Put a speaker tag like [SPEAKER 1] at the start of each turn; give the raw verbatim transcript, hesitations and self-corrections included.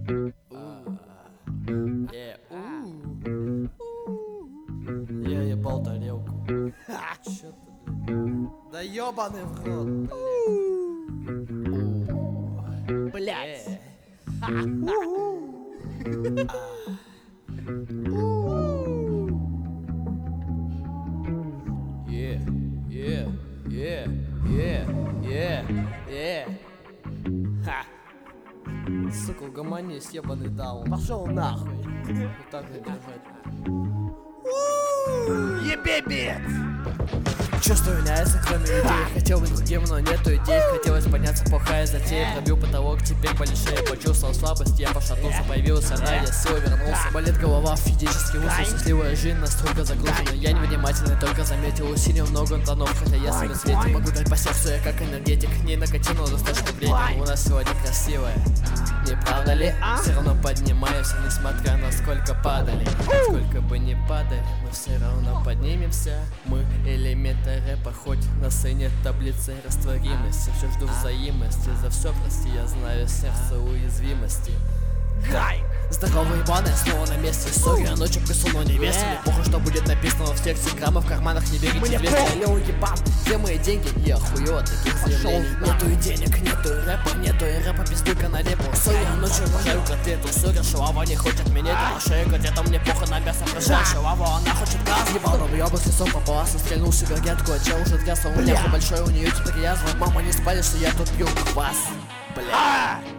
[SPEAKER 1] Я ебал тарелку. Чё ты, блядь? Да ёбаный в рот, блядь. Yeah, yeah, yeah, yeah, yeah, yeah. Ха. Сука, угомонись, ебаный даун. Пошел нахуй. Вот так вот держать. Ебебец! Чувствую меняется, кроме идей. Хотел быть другим, но нету идей. Хотелось подняться, плохая затея. Пробил потолок, теперь большие. Почувствовал слабость, я пошатнулся. Появилась она, я силой вернулся. Болит голова, физически устал. Счастливая жизнь настолько загружена. Я невнимательный, только заметил усилием много тонов. Хотя я себе свете могу дать по сердцу, я как энергетик. Не накатил достаточно времени. У нас сегодня красивая. Не правда ли? Все равно поднимаемся, несмотря на сколько падали. Сколько бы ни падали, мы все равно поднимемся. Мы элементы рэпа, хоть на сцене таблицы растворимости. Все жду взаимности, за все прости, я знаю сердце уязвимости. Хай! Здоровый ебаный, снова на месте. Сори, ночью прису, но не весели. Похуй, что будет написано в тексте. Грамма в карманах, не верите в вести. Алло, ебан, где мои деньги? Я охуел от таких заявлений. Нету и денег, нету и рэпа, нету и рэпа, пиздуйка на репу. Сори, ночью обожаю котлету. Сори, шалава не хочет меня, на шею где-то мне похуй на мясо. Прощай, шалава, она хочет газ. Ебал, но я бы с лесом попался. Стрельнул сигаретку, а чел уже трясся. У меня большой, у нее теперь язва. Мама, не спалишь, что я тут пью квас. Бля.